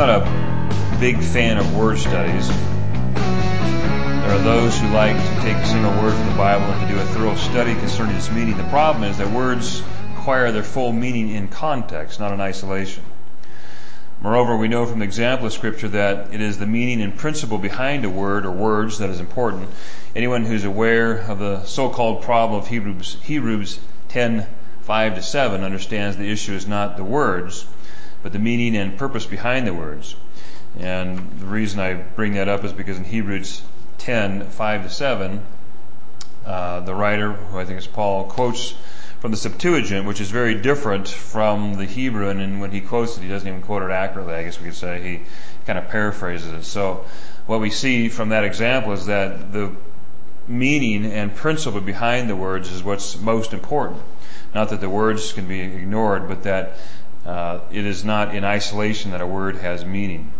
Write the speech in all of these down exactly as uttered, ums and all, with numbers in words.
not a big fan of word studies. There are those who like to take a single word from the Bible and to do a thorough study concerning its meaning. The problem is that words acquire their full meaning in context, not in isolation. Moreover, we know from the example of Scripture that it is the meaning and principle behind a word or words that is important. Anyone who's aware of the so-called problem of Hebrews, Hebrews ten, five to seven understands the issue is not the words, but the meaning and purpose behind the words. And the reason I bring that up is because in Hebrews ten, five to seven, uh, the writer, who I think is Paul, quotes from the Septuagint, which is very different from the Hebrew, and when he quotes it, he doesn't even quote it accurately, I guess we could say. He kind of paraphrases it. So what we see from that example is that the meaning and principle behind the words is what's most important. Not that the words can be ignored, but that uh, it is not in isolation that a word has meaning.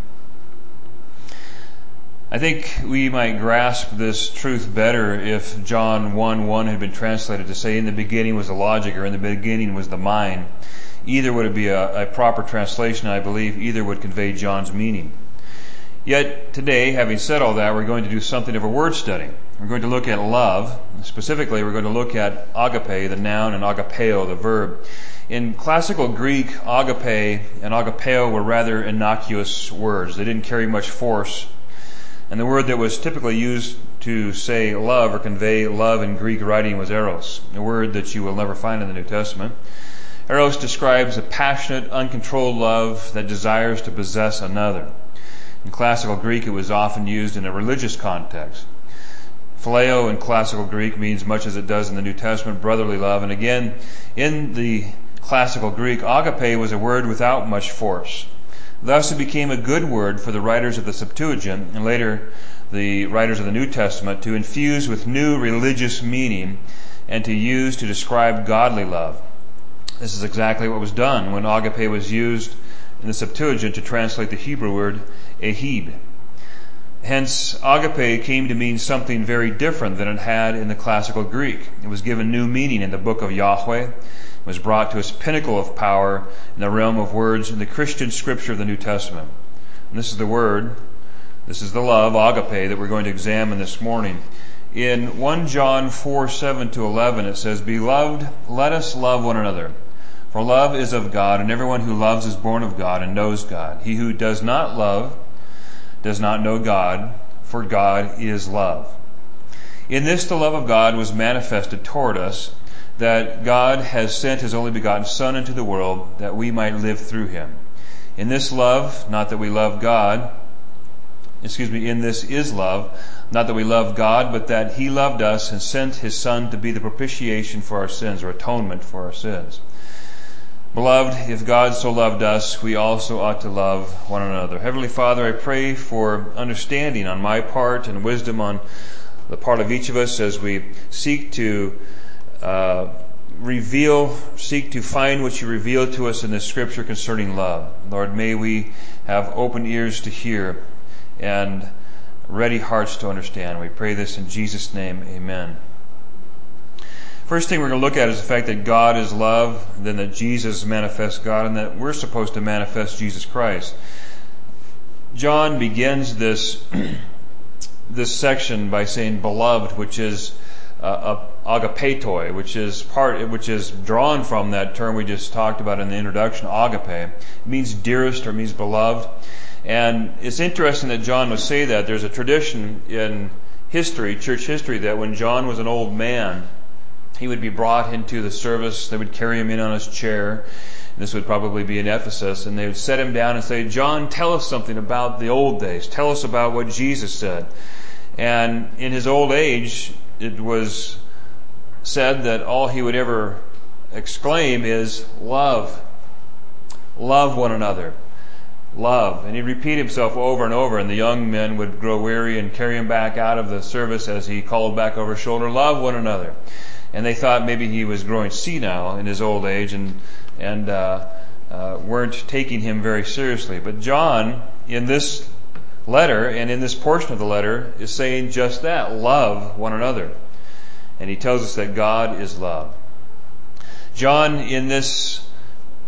I think we might grasp this truth better if John one one had been translated to say, in the beginning was the logic, or in the beginning was the mind. Either would be a, a proper translation, I believe. Either would convey John's meaning. Yet today, having said all that, we're going to do something of a word study. We're going to look at love. Specifically, we're going to look at agape, the noun, and agapeo, the verb. In classical Greek, agape and agapeo were rather innocuous words. They didn't carry much force. And the word that was typically used to say love or convey love in Greek writing was eros, a word that you will never find in the New Testament. Eros describes a passionate, uncontrolled love that desires to possess another. In classical Greek, it was often used in a religious context. Phileo in classical Greek means much as it does in the New Testament, brotherly love. And again, in the classical Greek, agape was a word without much force. Thus, it became a good word for the writers of the Septuagint and later the writers of the New Testament to infuse with new religious meaning and to use to describe godly love. This is exactly what was done when agape was used in the Septuagint to translate the Hebrew word ehib. Hence, agape came to mean something very different than it had in the classical Greek. It was given new meaning in the book of Yahweh. Was brought to its pinnacle of power in the realm of words in the Christian scripture of the New Testament. And this is the word, this is the love, agape, that we're going to examine this morning. In First John four, seven to eleven, it says, Beloved, let us love one another. For love is of God, and everyone who loves is born of God and knows God. He who does not love does not know God, for God is love. In this the love of God was manifested toward us, that God has sent His only begotten Son into the world that we might live through Him. In this love, not that we love God, excuse me, in this is love, not that we love God, but that He loved us and sent His Son to be the propitiation for our sins, or atonement for our sins. Beloved, if God so loved us, we also ought to love one another. Heavenly Father, I pray for understanding on my part and wisdom on the part of each of us as we seek to Uh, reveal, seek to find what you reveal to us in this scripture concerning love. Lord, may we have open ears to hear and ready hearts to understand. We pray this in Jesus' name, amen. First thing we're going to look at is the fact that God is love, then that Jesus manifests God, and that we're supposed to manifest Jesus Christ. John begins this this section by saying beloved, which is uh, agapetoi, which is part, which is drawn from that term we just talked about in the introduction, agape. It means dearest, or it means beloved. And it's interesting that John would say that. There's a tradition in history, church history, that when John was an old man, he would be brought into the service. They would carry him in on his chair. This would probably be in Ephesus. And they would set him down and say, John, tell us something about the old days. Tell us about what Jesus said. And in his old age, it was said that all he would ever exclaim is, love. Love one another. Love. And he'd repeat himself over and over, and the young men would grow weary and carry him back out of the service as he called back over his shoulder, love one another. And they thought maybe he was growing senile in his old age and and uh, uh, weren't taking him very seriously. But John, in this letter and in this portion of the letter, is saying just that, love one another. And he tells us that God is love. John, in this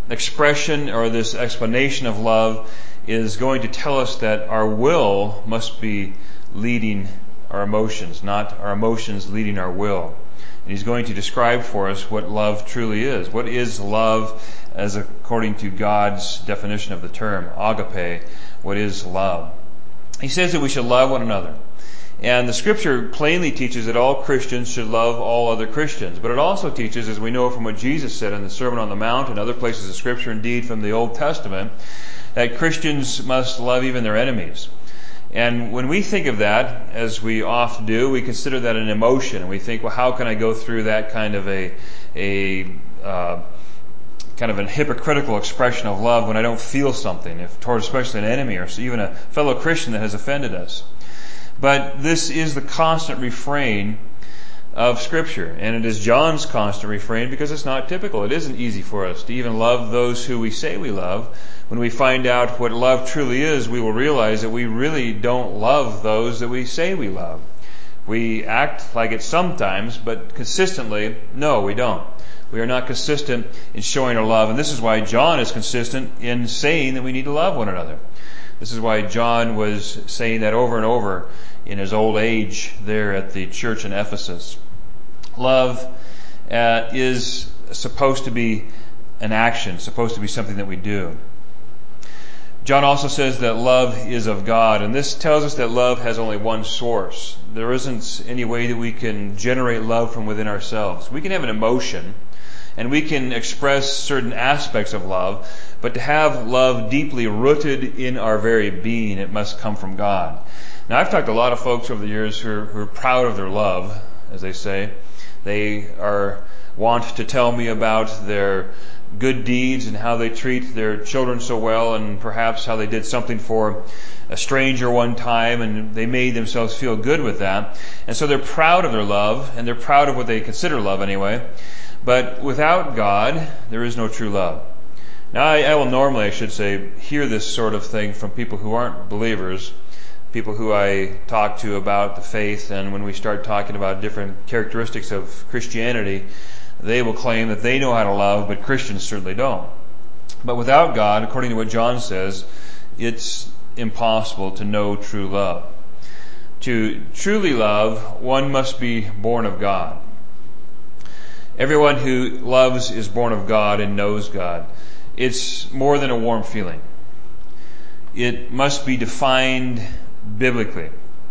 expression or this explanation of love is going to tell us that our will must be leading our emotions, not our emotions leading our will. And he's going to describe for us what love truly is. What is love as according to God's definition of the term, agape? What is love? He says that we should love one another. And the scripture plainly teaches that all Christians should love all other Christians. But it also teaches, as we know from what Jesus said in the Sermon on the Mount and other places of scripture, indeed from the Old Testament, that Christians must love even their enemies. And when we think of that, as we often do, we consider that an emotion. And we think, well, how can I go through that kind of a, a, uh, kind of a hypocritical expression of love when I don't feel something, if toward especially an enemy or even a fellow Christian that has offended us. But this is the constant refrain of Scripture. And it is John's constant refrain because it's not typical. It isn't easy for us to even love those who we say we love. When we find out what love truly is, we will realize that we really don't love those that we say we love. We act like it sometimes, but consistently, no, we don't. We are not consistent in showing our love. And this is why John is consistent in saying that we need to love one another. This is why John was saying that over and over in his old age there at the church in Ephesus. Love uh, is supposed to be an action, supposed to be something that we do. John also says that love is of God, and this tells us that love has only one source. There isn't any way that we can generate love from within ourselves. We can have an emotion, and we can express certain aspects of love, but to have love deeply rooted in our very being, it must come from God. Now, I've talked to a lot of folks over the years who are, who are proud of their love, as they say. They are want to tell me about their good deeds and how they treat their children so well, and perhaps how they did something for a stranger one time and they made themselves feel good with that. And so they're proud of their love, and they're proud of what they consider love anyway. But without God, there is no true love. Now, I, I will normally, I should say, hear this sort of thing from people who aren't believers, people who I talk to about the faith, and when we start talking about different characteristics of Christianity, they will claim that they know how to love, but Christians certainly don't. But without God, according to what John says, it's impossible to know true love. To truly love, one must be born of God. Everyone who loves is born of God and knows God. It's more than a warm feeling. It must be defined biblically.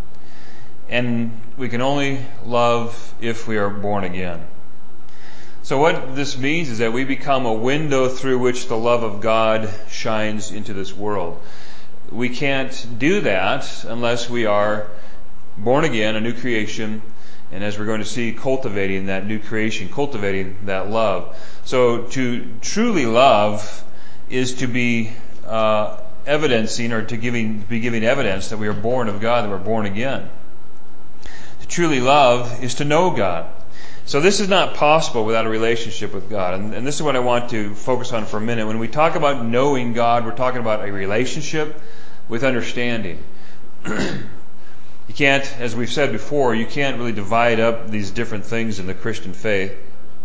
And we can only love if we are born again. So what this means is that we become a window through which the love of God shines into this world. We can't do that unless we are born again, a new creation, and as we're going to see, cultivating that new creation, cultivating that love. So to truly love is to be uh, evidencing or to giving, be giving evidence that we are born of God, that we're born again. To truly love is to know God. So this is not possible without a relationship with God. And, and this is what I want to focus on for a minute. When we talk about knowing God, we're talking about a relationship with understanding. You can't, as we've said before, you can't really divide up these different things in the Christian faith.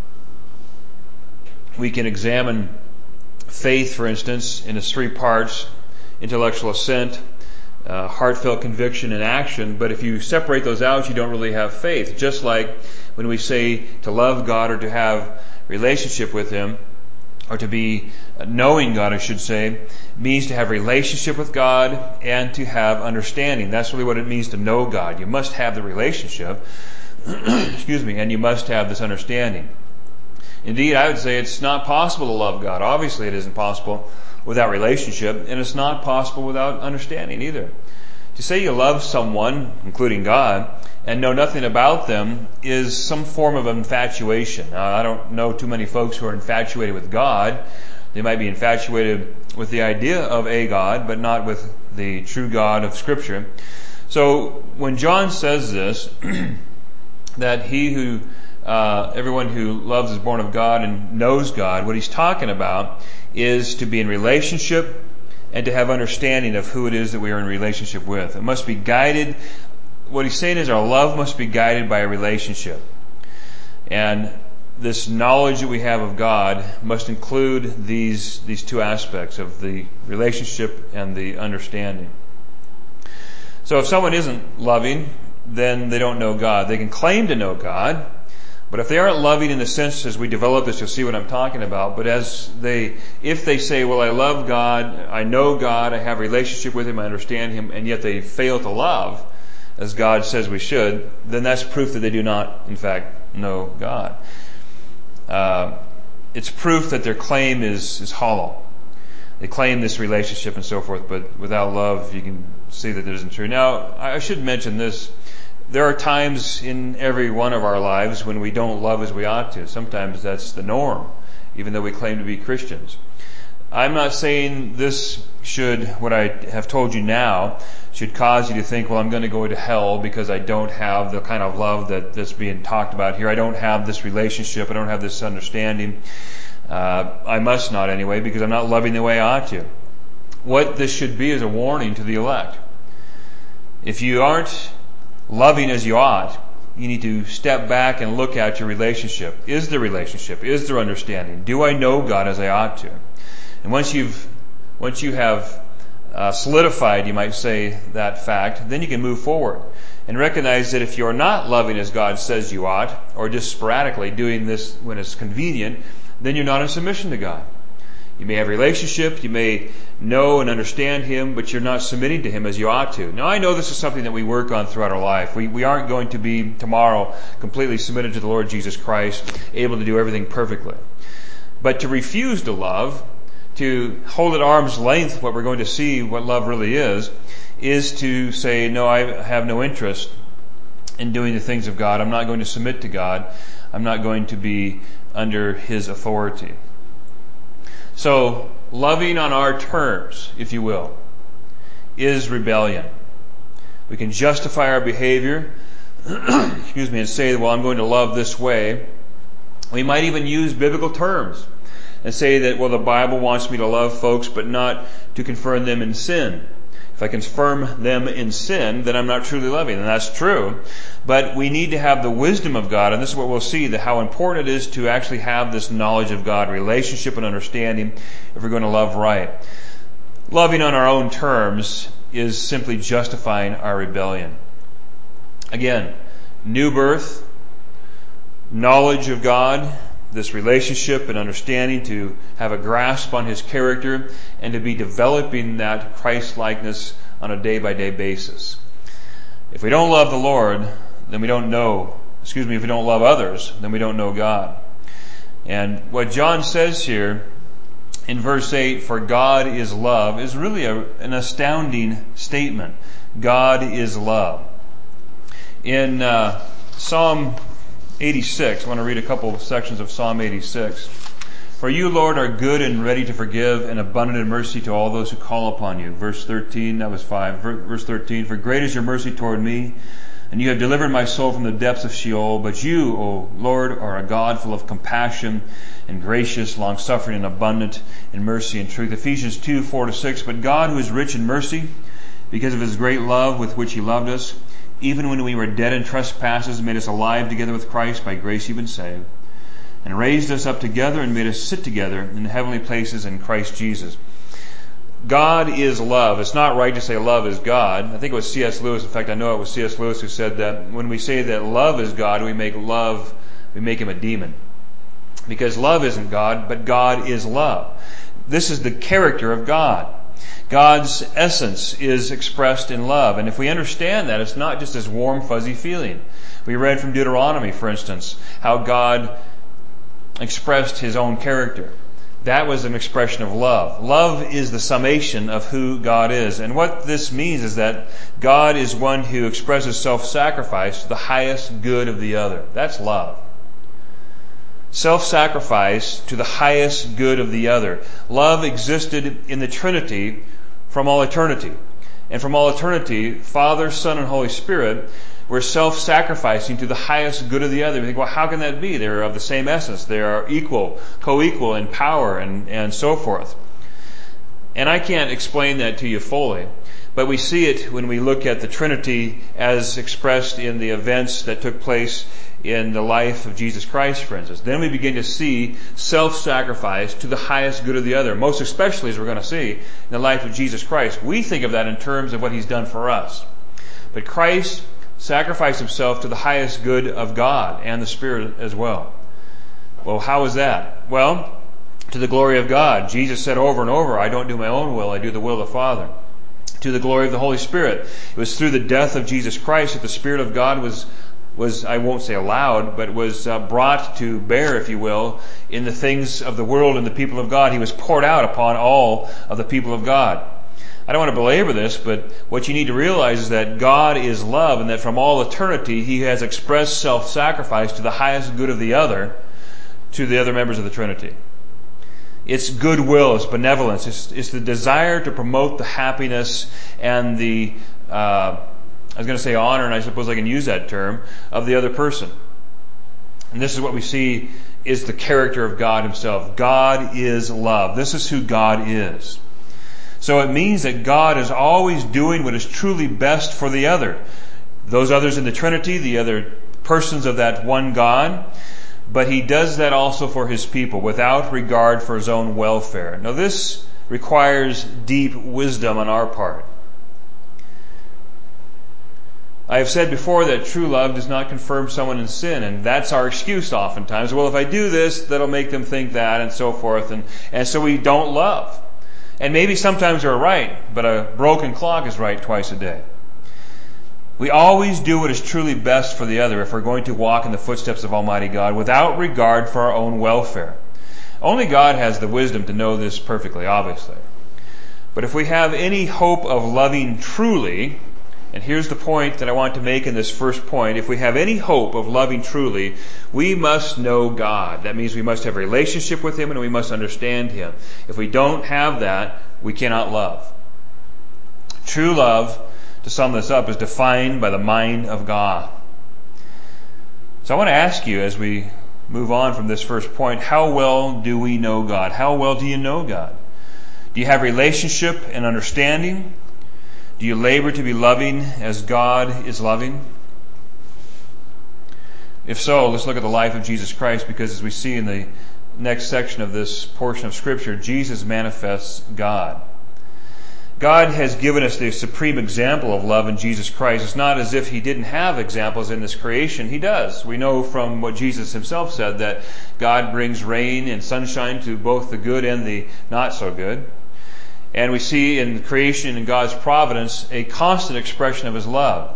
We can examine faith, for instance, in its three parts: intellectual assent, uh, heartfelt conviction, and action. But if you separate those out, you don't really have faith. Just like when we say to love God or to have relationship with Him, or to be knowing God, I should say, means to have relationship with God and to have understanding. That's really what it means to know God. You must have the relationship, excuse me, and you must have this understanding. Indeed, I would say it's not possible to love God. Obviously, it isn't possible without relationship, and it's not possible without understanding either. To say you love someone, including God, and know nothing about them is some form of infatuation. Now, I don't know too many folks who are infatuated with God. They might be infatuated with the idea of a God, but not with the true God of Scripture. So when John says this, that he who, uh, everyone who loves is born of God and knows God, what he's talking about is to be in relationship and to have understanding of who it is that we are in relationship with. It must be guided. What he's saying is our love must be guided by a relationship. And this knowledge that we have of God must include these these two aspects of the relationship and the understanding. So if someone isn't loving, then they don't know God. They can claim to know God, but if they aren't loving in the sense as we develop this, you'll see what I'm talking about. But as they, if they say, well, I love God, I know God, I have a relationship with Him, I understand Him, and yet they fail to love, as God says we should, then that's proof that they do not, in fact, know God. Uh, it's proof that their claim is, is hollow. They claim this relationship and so forth, but without love, you can see that it isn't true. Now, I should mention this. There are times in every one of our lives when we don't love as we ought to. Sometimes that's the norm, even though we claim to be Christians. I'm not saying this should, what I have told you now, should cause you to think, well, I'm going to go to hell because I don't have the kind of love that, that's being talked about here. I don't have this relationship. I don't have this understanding. Uh, I must not anyway, because I'm not loving the way I ought to. What this should be is a warning to the elect. If you aren't loving as you ought, you need to step back and look at your relationship. Is there relationship? Is there understanding? Do I know God as I ought to? And once you've, once you have uh, solidified, you might say, that fact, then you can move forward and recognize that if you're not loving as God says you ought, or just sporadically doing this when it's convenient, then you're not in submission to God. You may have a relationship, you may know and understand Him, but you're not submitting to Him as you ought to. Now, I know this is something that we work on throughout our life. We, we aren't going to be tomorrow completely submitted to the Lord Jesus Christ, able to do everything perfectly. But to refuse to love, to hold at arm's length what we're going to see, what love really is, is to say, no, I have no interest in doing the things of God. I'm not going to submit to God. I'm not going to be under His authority. So, loving on our terms, if you will, is rebellion. We can justify our behavior, excuse me, and say, well, I'm going to love this way. We might even use biblical terms and say that, well, the Bible wants me to love folks, but not to confirm them in sin. If I confirm them in sin, then I'm not truly loving. And that's true. But we need to have the wisdom of God, and this is what we'll see, that how important it is to actually have this knowledge of God, relationship and understanding, if we're going to love right. Loving on our own terms is simply justifying our rebellion. Again, new birth, knowledge of God, this relationship and understanding, to have a grasp on His character, and to be developing that Christ-likeness on a day-by-day basis. If we don't love the Lord, then we don't know, excuse me, if we don't love others, then we don't know God. And what John says here in verse eight, for God is love, is really a, an astounding statement. God is love. In uh, Psalm eighty-six, I want to read a couple of sections of Psalm eighty-six. For you, Lord, are good and ready to forgive, and abundant in mercy to all those who call upon you. Verse thirteen, that was five. Verse thirteen, for great is your mercy toward me, and you have delivered my soul from the depths of Sheol. But you, O Lord, are a God full of compassion and gracious, long-suffering, and abundant in mercy and truth. Ephesians two, four to six, but God, who is rich in mercy, because of His great love with which He loved us, even when we were dead in trespasses, made us alive together with Christ. By grace you've been saved, and raised us up together and made us sit together in the heavenly places in Christ Jesus. God is love. It's not right to say love is God. I think it was C S Lewis. In fact, I know it was C S Lewis who said that when we say that love is God, we make love, we make Him a demon. Because love isn't God, but God is love. This is the character of God. God's essence is expressed in love. And if we understand that, it's not just this warm, fuzzy feeling. We read from Deuteronomy, for instance, how God expressed His own character. That was an expression of love. Love is the summation of who God is. And what this means is that God is one who expresses self-sacrifice to the highest good of the other. That's love. Self-sacrifice to the highest good of the other. Love existed in the Trinity from all eternity. And from all eternity, Father, Son, and Holy Spirit were self-sacrificing to the highest good of the other. You think, well, how can that be? They're of the same essence. They are equal, co-equal in power and, and so forth. And I can't explain that to you fully. But we see it when we look at the Trinity as expressed in the events that took place in the life of Jesus Christ, for instance. Then we begin to see self-sacrifice to the highest good of the other, most especially, as we're going to see, in the life of Jesus Christ. We think of that in terms of what He's done for us. But Christ sacrificed Himself to the highest good of God and the Spirit as well. Well, how is that? Well, to the glory of God. Jesus said over and over, I don't do my own will, I do the will of the Father. To the glory of the Holy Spirit. It was through the death of Jesus Christ that the Spirit of God was was, I won't say allowed, but was uh, brought to bear, if you will, in the things of the world and the people of God. He was poured out upon all of the people of God. I don't want to belabor this, but what you need to realize is that God is love, and that from all eternity He has expressed self-sacrifice to the highest good of the other, to the other members of the Trinity. It's goodwill, it's benevolence, it's, it's the desire to promote the happiness and the uh I was going to say honor, and I suppose I can use that term, of the other person. And this is what we see is the character of God Himself. God is love. This is who God is. So it means that God is always doing what is truly best for the other. Those others in the Trinity, the other persons of that one God. But He does that also for His people without regard for His own welfare. Now this requires deep wisdom on our part. I have said before that true love does not confirm someone in sin, and that's our excuse oftentimes. Well, if I do this, that'll make them think that, and so forth, and, and so we don't love. And maybe sometimes we're right, but a broken clock is right twice a day. We always do what is truly best for the other if we're going to walk in the footsteps of Almighty God without regard for our own welfare. Only God has the wisdom to know this perfectly, obviously. But if we have any hope of loving truly, and here's the point that I want to make in this first point. If we have any hope of loving truly, we must know God. That means we must have a relationship with Him and we must understand Him. If we don't have that, we cannot love. True love, to sum this up, is defined by the mind of God. So I want to ask you as we move on from this first point, how well do we know God? How well do you know God? Do you have relationship and understanding? Do you labor to be loving as God is loving? If so, let's look at the life of Jesus Christ, because as we see in the next section of this portion of Scripture, Jesus manifests God. God has given us the supreme example of love in Jesus Christ. It's not as if He didn't have examples in this creation. He does. We know from what Jesus Himself said that God brings rain and sunshine to both the good and the not so good. And we see in creation and God's providence a constant expression of His love.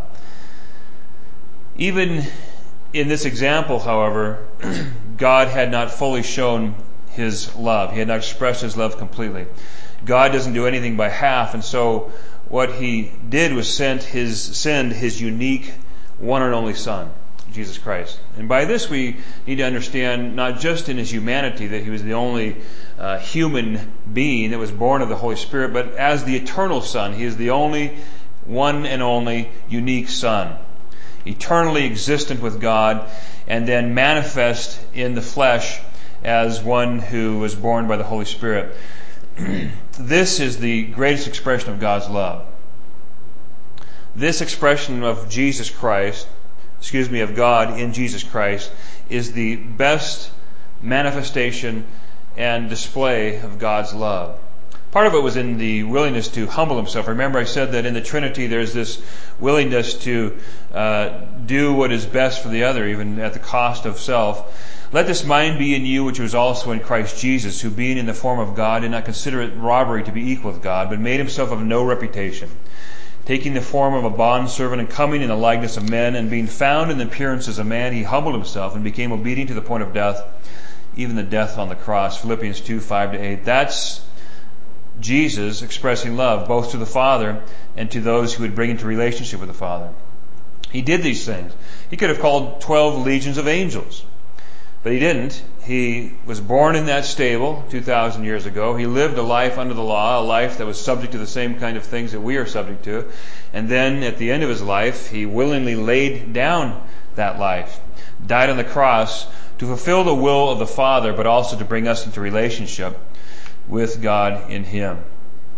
Even in this example, however, God had not fully shown His love. He had not expressed His love completely. God doesn't do anything by half, and so what He did was send His, send His unique one and only Son, Jesus Christ. And by this we need to understand not just in His humanity that He was the only uh, human being that was born of the Holy Spirit, but as the eternal Son, He is the only one and only unique Son, eternally existent with God, and then manifest in the flesh as one who was born by the Holy Spirit. This is the greatest expression of God's love. This expression of Jesus Christ, excuse me, of God in Jesus Christ, is the best manifestation and display of God's love. Part of it was in the willingness to humble Himself. Remember I said that in the Trinity there's this willingness to uh, do what is best for the other, even at the cost of self. Let this mind be in you which was also in Christ Jesus, who being in the form of God did not consider it robbery to be equal with God, but made Himself of no reputation, taking the form of a bondservant and coming in the likeness of men, and being found in the appearance as a man, He humbled Himself and became obedient to the point of death, even the death on the cross. Philippians two, five to eight. That's Jesus expressing love both to the Father and to those who would bring into relationship with the Father. He did these things. He could have called twelve legions of angels, but He didn't. He was born in that stable two thousand years ago. He lived a life under the law, a life that was subject to the same kind of things that we are subject to. And then at the end of His life, He willingly laid down that life, died on the cross to fulfill the will of the Father, but also to bring us into relationship with God in Him.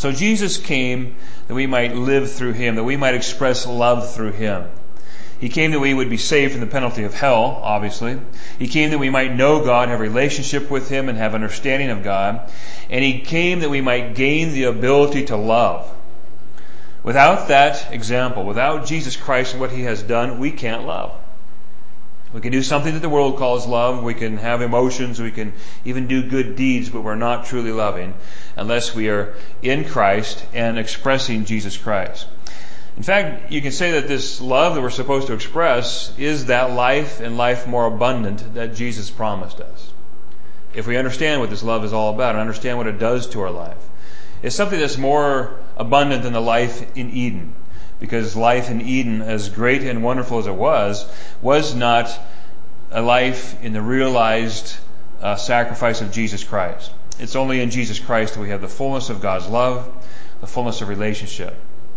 So Jesus came that we might live through him, that we might express love through him. He came that we would be saved from the penalty of hell, obviously. He came that we might know God, have a relationship with him, and have understanding of God. And he came that we might gain the ability to love. Without that example, without Jesus Christ and what he has done, we can't love. We can do something that the world calls love. We can have emotions. We can even do good deeds, but we're not truly loving unless we are in Christ and expressing Jesus Christ. In fact, you can say that this love that we're supposed to express is that life and life more abundant that Jesus promised us. If we understand what this love is all about and understand what it does to our life, it's something that's more abundant than the life in Eden. Because life in Eden, as great and wonderful as it was, was not a life in the realized uh, sacrifice of Jesus Christ. It's only in Jesus Christ that we have the fullness of God's love, the fullness of relationship.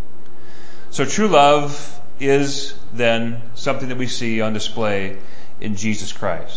So true love is then something that we see on display in Jesus Christ.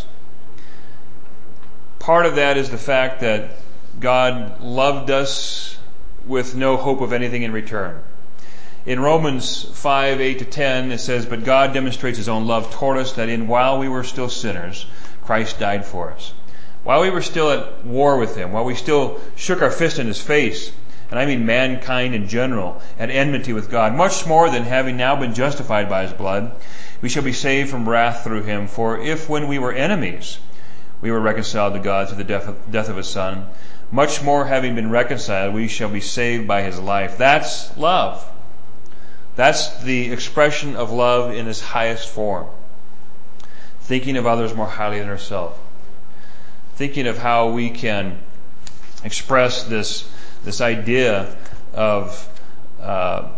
Part of that is the fact that God loved us with no hope of anything in return. In Romans five, eight to ten, it says, "But God demonstrates his own love toward us, that in while we were still sinners, Christ died for us." While we were still at war with him, while we still shook our fist in his face, and I mean mankind in general, at enmity with God, much more than having now been justified by his blood, we shall be saved from wrath through him. For if when we were enemies, we were reconciled to God through the death of, death of his Son, much more having been reconciled, we shall be saved by his life. That's love. That's the expression of love in its highest form. Thinking of others more highly than ourselves. Thinking of how we can express this this idea of uh,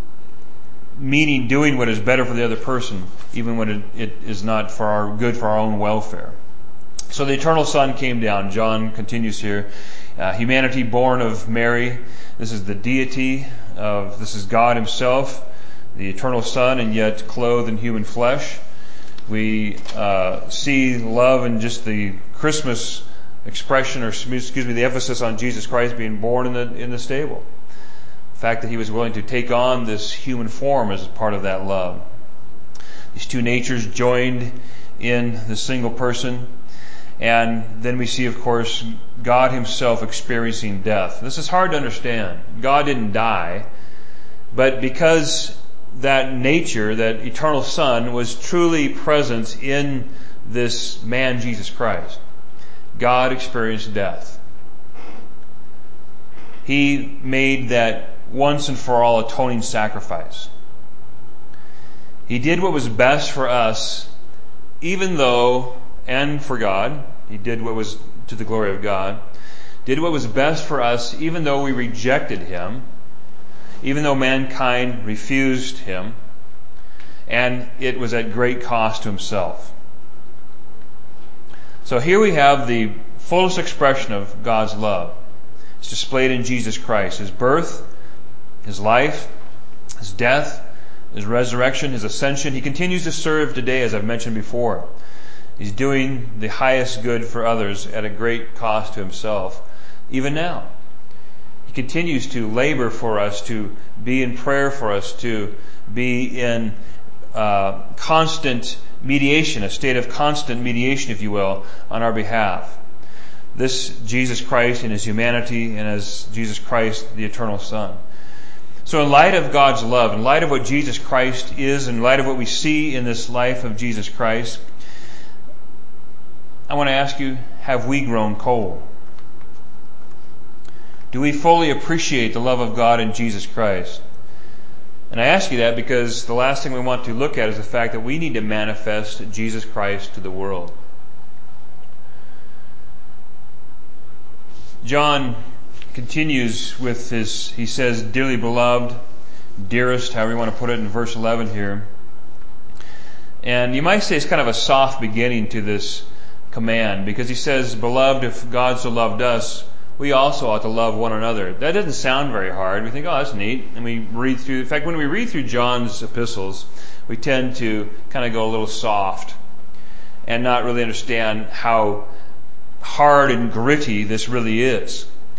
meaning doing what is better for the other person, even when it, it is not for our good for our own welfare. So the eternal Son came down. John continues here. Uh, humanity born of Mary. This is the deity of, this is God himself, the eternal Son, and yet clothed in human flesh. We uh, see love in just the Christmas expression, or excuse me, the emphasis on Jesus Christ being born in the in the stable. The fact that he was willing to take on this human form is part of that love. These two natures joined in the single person. And then we see, of course, God himself experiencing death. This is hard to understand. God didn't die, but because that nature, that eternal Son, was truly present in this man, Jesus Christ, God experienced death. He made that once and for all atoning sacrifice. He did what was best for us, even though, and for God, he did what was to the glory of God, did what was best for us, even though we rejected him, even though mankind refused him, and it was at great cost to himself. So here we have the fullest expression of God's love. It's displayed in Jesus Christ. His birth, his life, his death, his resurrection, his ascension. He continues to serve today, as I've mentioned before. He's doing the highest good for others at a great cost to himself, even now. He continues to labor for us, to be in prayer for us, to be in uh, constant mediation, a state of constant mediation, if you will, on our behalf. This Jesus Christ in his humanity and as Jesus Christ, the eternal Son. So in light of God's love, in light of what Jesus Christ is, in light of what we see in this life of Jesus Christ, I want to ask you, have we grown cold? Do we fully appreciate the love of God in Jesus Christ? And I ask you that because the last thing we want to look at is the fact that we need to manifest Jesus Christ to the world. John continues with his, he says, dearly beloved, dearest, however you want to put it in verse eleven here. And you might say it's kind of a soft beginning to this command, because he says, beloved, if God so loved us, we also ought to love one another. That doesn't sound very hard. We think, oh, that's neat. And we read through, in fact, when we read through John's epistles, we tend to kind of go a little soft and not really understand how hard and gritty this really is.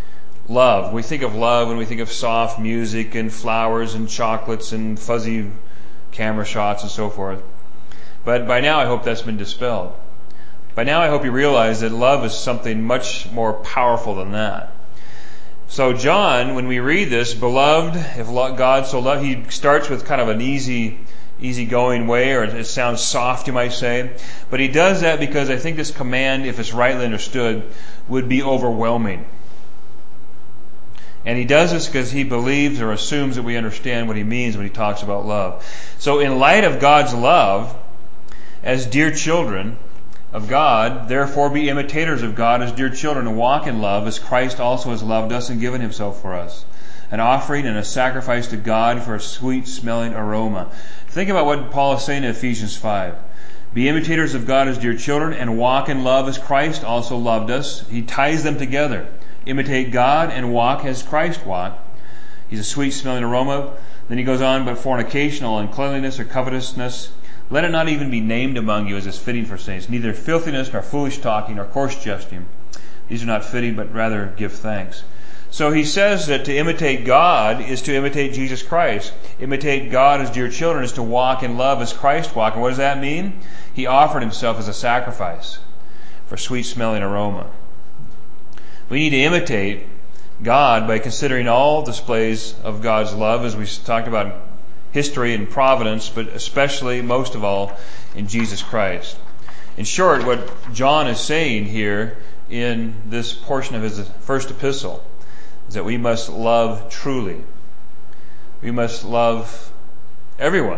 love. We think of love when we think of soft music and flowers and chocolates and fuzzy camera shots and so forth. But by now I hope that's been dispelled. By now I hope you realize that love is something much more powerful than that. So John, when we read this, beloved, if God so loved, he starts with kind of an easy, easy-going way, or it sounds soft, you might say. But he does that because I think this command, if it's rightly understood, would be overwhelming. And he does this because he believes or assumes that we understand what he means when he talks about love. So in light of God's love, as dear children of God, therefore be imitators of God as dear children, and walk in love as Christ also has loved us and given himself for us, an offering and a sacrifice to God for a sweet-smelling aroma. Think about what Paul is saying in Ephesians five. Be imitators of God as dear children, and walk in love as Christ also loved us. He ties them together. Imitate God and walk as Christ walked. He's a sweet-smelling aroma. Then he goes on, but fornication, all uncleanliness or covetousness, let it not even be named among you as is fitting for saints, neither filthiness nor foolish talking nor coarse jesting. These are not fitting, but rather give thanks. So he says that to imitate God is to imitate Jesus Christ. Imitate God as dear children is to walk in love as Christ walked. And what does that mean? He offered himself as a sacrifice for sweet-smelling aroma. We need to imitate God by considering all displays of God's love, as we talked about history and providence, but especially, most of all, in Jesus Christ. In short, what John is saying here in this portion of his first epistle is that we must love truly. We must love everyone.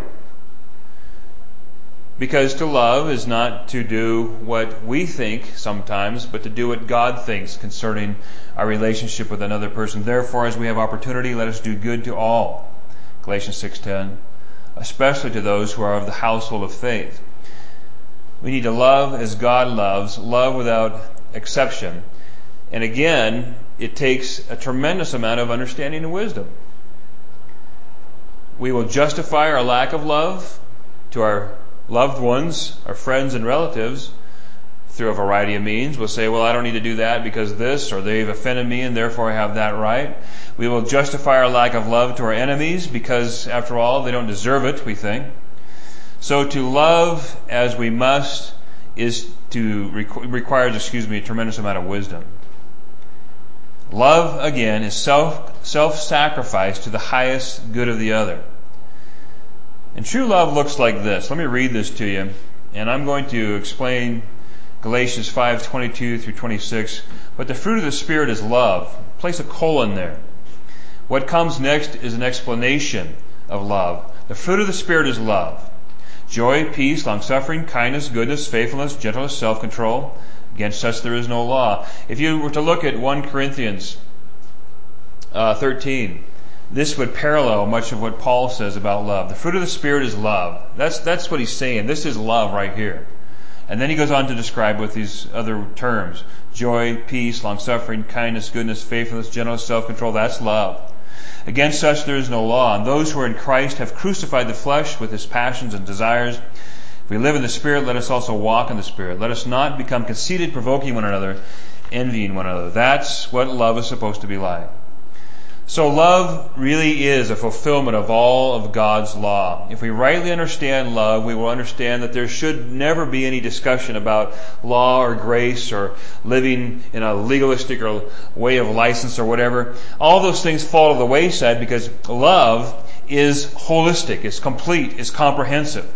Because to love is not to do what we think sometimes, but to do what God thinks concerning our relationship with another person. Therefore, as we have opportunity, let us do good to all. Galatians six ten, especially to those who are of the household of faith. We need to love as God loves, love without exception. And again, it takes a tremendous amount of understanding and wisdom. We will justify our lack of love to our loved ones, our friends and relatives, through a variety of means. We'll say, well, I don't need to do that because this, or they've offended me and therefore I have that right. We will justify our lack of love to our enemies because, after all, they don't deserve it, we think. So to love as we must is to requires, excuse me, a tremendous amount of wisdom. Love, again, is self, self-sacrifice to the highest good of the other. And true love looks like this. Let me read this to you, and I'm going to explain Galatians five twenty-two through twenty-six. But the fruit of the Spirit is love. Place a colon there. What comes next is an explanation of love. The fruit of the Spirit is love. Joy, peace, long-suffering, kindness, goodness, faithfulness, gentleness, self-control. Against such there is no law. If you were to look at First Corinthians uh, thirteen, this would parallel much of what Paul says about love. The fruit of the Spirit is love. That's, that's what he's saying. This is love right here. And then he goes on to describe with these other terms. Joy, peace, long-suffering, kindness, goodness, faithfulness, gentleness, self-control. That's love. Against such there is no law. And those who are in Christ have crucified the flesh with its passions and desires. If we live in the Spirit, let us also walk in the Spirit. Let us not become conceited, provoking one another, envying one another. That's what love is supposed to be like. So love really is a fulfillment of all of God's law. If we rightly understand love, we will understand that there should never be any discussion about law or grace or living in a legalistic or way of license or whatever. All those things fall to the wayside because love is holistic, it's complete, it's comprehensive.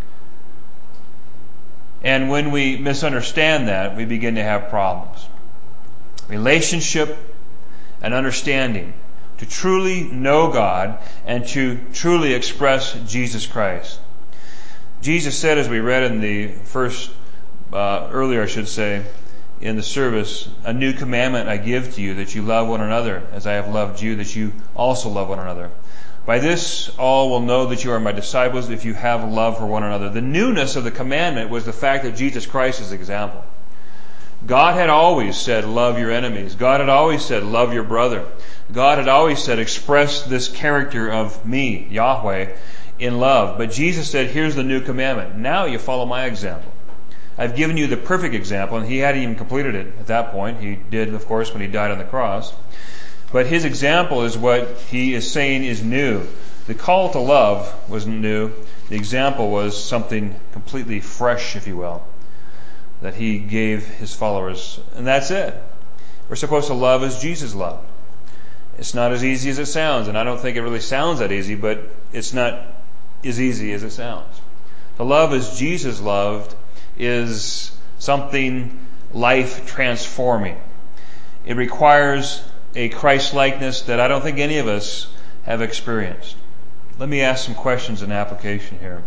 And when we misunderstand that, we begin to have problems. Relationship and understanding. To truly know God and to truly express Jesus Christ. Jesus said, as we read in the first, uh, earlier I should say, in the service, a new commandment I give to you, that you love one another as I have loved you, that you also love one another. By this all will know that you are my disciples if you have love for one another. The newness of the commandment was the fact that Jesus Christ is the example. God had always said, love your enemies. God had always said, love your brother. God had always said, express this character of me, Yahweh, in love. But Jesus said, here's the new commandment. Now you follow my example. I've given you the perfect example, and he hadn't even completed it at that point. He did, of course, when he died on the cross. But his example is what he is saying is new. The call to love wasn't new. The example was something completely fresh, if you will, that he gave his followers. And that's it. We're supposed to love as Jesus loved. It's not as easy as it sounds, and I don't think it really sounds that easy, but it's not as easy as it sounds. To love as Jesus loved is something life-transforming. It requires a Christ-likeness that I don't think any of us have experienced. Let me ask some questions in application here.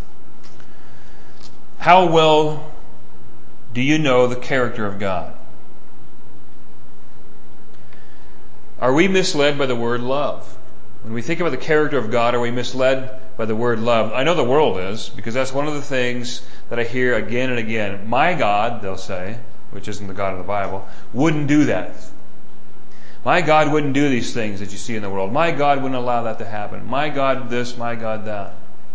How well do you know the character of God? Are we misled by the word love? When we think about the character of God, are we misled by the word love? I know the world is, because that's one of the things that I hear again and again. My God, they'll say, which isn't the God of the Bible, wouldn't do that. My God wouldn't do these things that you see in the world. My God wouldn't allow that to happen. My God this, my God that.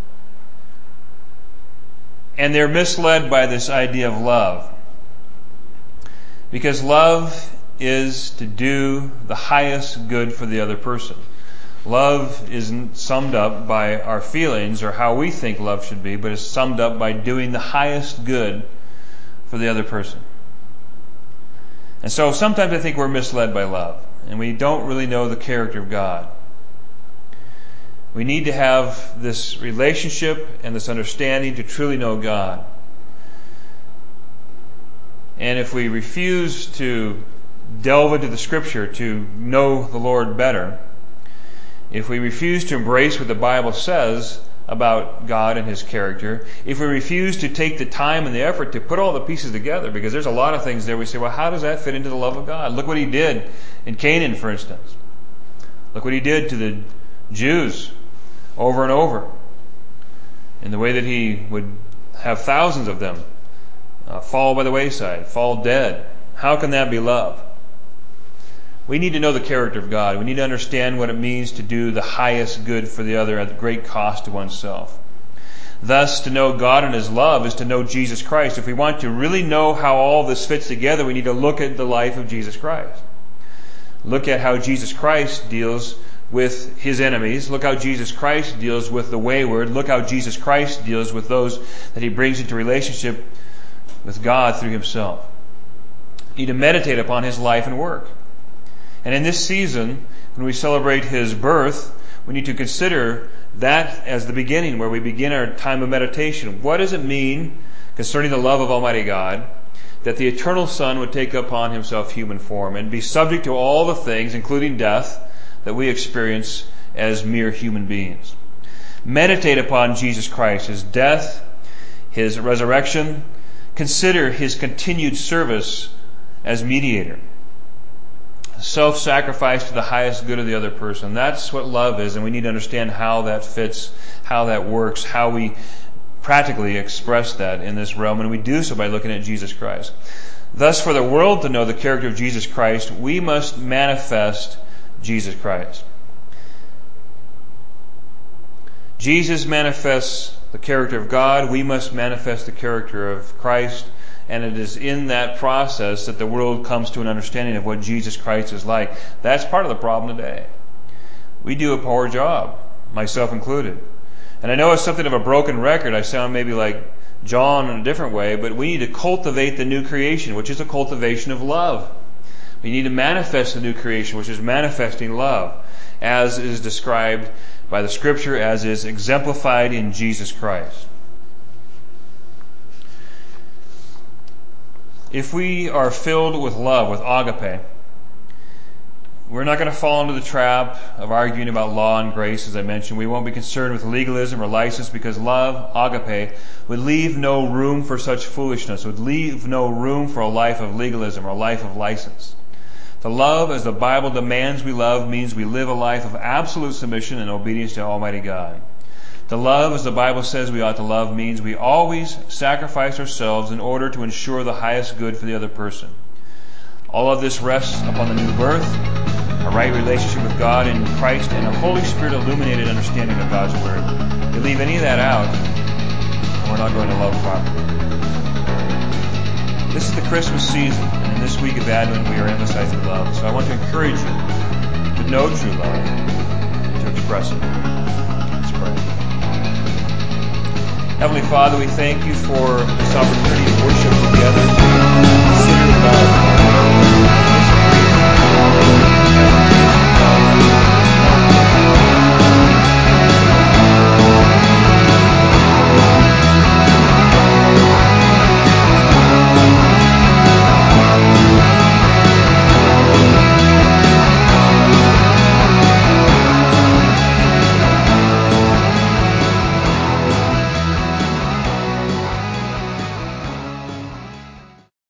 And they're misled by this idea of love. Because love is to do the highest good for the other person. Love isn't summed up by our feelings or how we think love should be, but is summed up by doing the highest good for the other person. And so sometimes I think we're misled by love, and we don't really know the character of God. We need to have this relationship and this understanding to truly know God. And if we refuse to delve into the Scripture to know the Lord better, if we refuse to embrace what the Bible says about God and His character, if we refuse to take the time and the effort to put all the pieces together, because there's a lot of things there we say, well, how does that fit into the love of God? Look what He did in Canaan, for instance. Look what He did to the Jews over and over, in the way that He would have thousands of them uh, fall by the wayside, fall dead. How can that be love? We need to know the character of God. We need to understand what it means to do the highest good for the other at great cost to oneself. Thus, to know God and His love is to know Jesus Christ. If we want to really know how all this fits together, we need to look at the life of Jesus Christ. Look at how Jesus Christ deals with His enemies. Look how Jesus Christ deals with the wayward. Look how Jesus Christ deals with those that He brings into relationship with God through Himself. You need to meditate upon His life and work. And in this season, when we celebrate His birth, we need to consider that as the beginning, where we begin our time of meditation. What does it mean concerning the love of Almighty God that the eternal Son would take upon Himself human form and be subject to all the things, including death, that we experience as mere human beings? Meditate upon Jesus Christ, His death, His resurrection. Consider His continued service as mediator. Self-sacrifice to the highest good of the other person. That's what love is, and we need to understand how that fits, how that works, how we practically express that in this realm, and we do so by looking at Jesus Christ. Thus, for the world to know the character of Jesus Christ, we must manifest Jesus Christ. Jesus manifests the character of God. We must manifest the character of Christ. And it is in that process that the world comes to an understanding of what Jesus Christ is like. That's part of the problem today. We do a poor job, myself included. And I know it's something of a broken record. I sound maybe like John in a different way, but we need to cultivate the new creation, which is a cultivation of love. We need to manifest the new creation, which is manifesting love, as is described by the Scripture, as is exemplified in Jesus Christ. If we are filled with love, with agape, we're not going to fall into the trap of arguing about law and grace, as I mentioned. We won't be concerned with legalism or license, because love, agape, would leave no room for such foolishness, would leave no room for a life of legalism or a life of license. To love as the Bible demands we love means we live a life of absolute submission and obedience to Almighty God. To love as the Bible says we ought to love means we always sacrifice ourselves in order to ensure the highest good for the other person. All of this rests upon the new birth, a right relationship with God in Christ, and a Holy Spirit illuminated understanding of God's Word. If you leave any of that out, we're not going to love properly. This is the Christmas season, and in this week of Advent we are emphasizing love. So I want to encourage you know true love to express it. Let's pray. Heavenly Father, we thank you for this opportunity to worship together, to consider love.